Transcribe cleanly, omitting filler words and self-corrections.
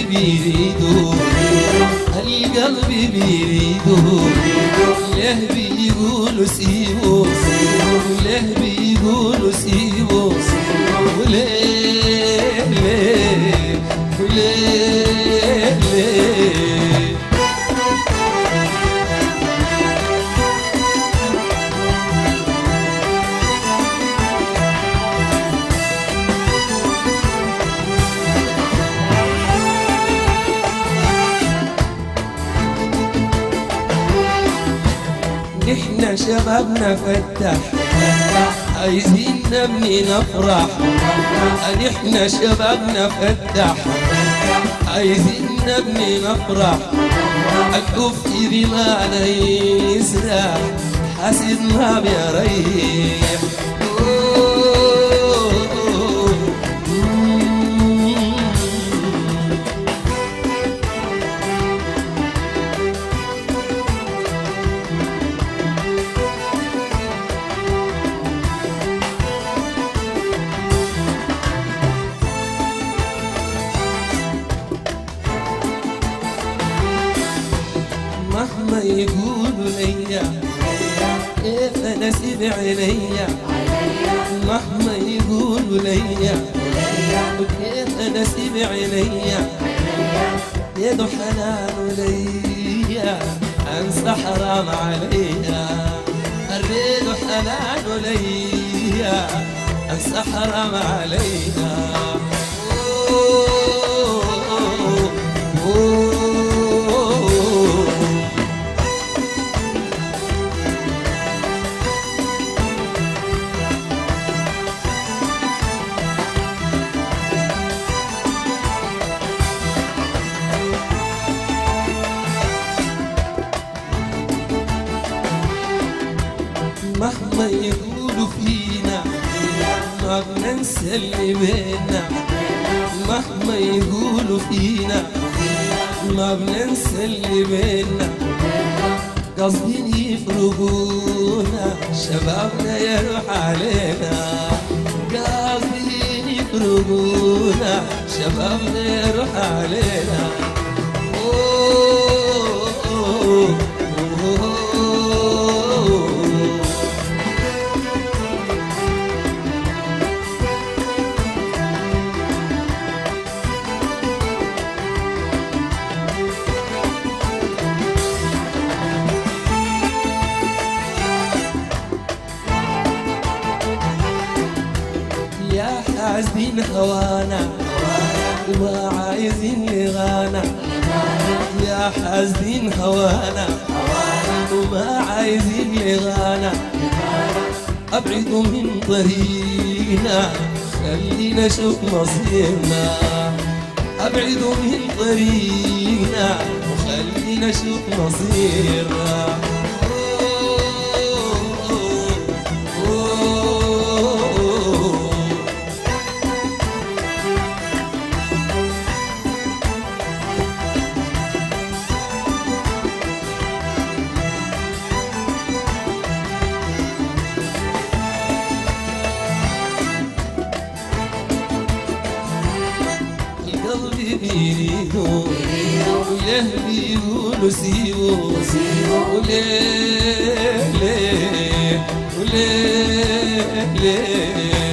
بيريدو القلب بيريدو ليه بيقولوا سيبو ليه بيقولوا سيبو وليه ليه وليه ليه نحنا شبابنا فتح عايزين نبني نفرح نحنا شبابنا فتح عايزين نبني نفرح الحب في بمعنى يسرح حاسد ما بيريح مهما يقولوا ليا كيف انا سيب عينيا مهما يقولوا ليا كيف انا سيب عينيا يدو حنان ليا انسى حرام عليا الريد حنان ليا انسى حرام عليا مهما يقولوا فينا ما بننسى اللي بينا مهما يقولوا فينا ما بننسى اللي بينا قاصدين يفرقونا شبابنا يروح علينا قاصدين يفرقونا شبابنا يروح علينا يا حاسدين هوانا وما عايزين نغانا يا حاسدين هوانا وما عايزين نغانا ابعدوا من طريقنا خلينا نشوف مصيرنا ابعدوا من طريقنا وخلينا نشوف مصيرنا قلبي بيريدو وليه بيقولوا سيبو وليه ليه وليه ليه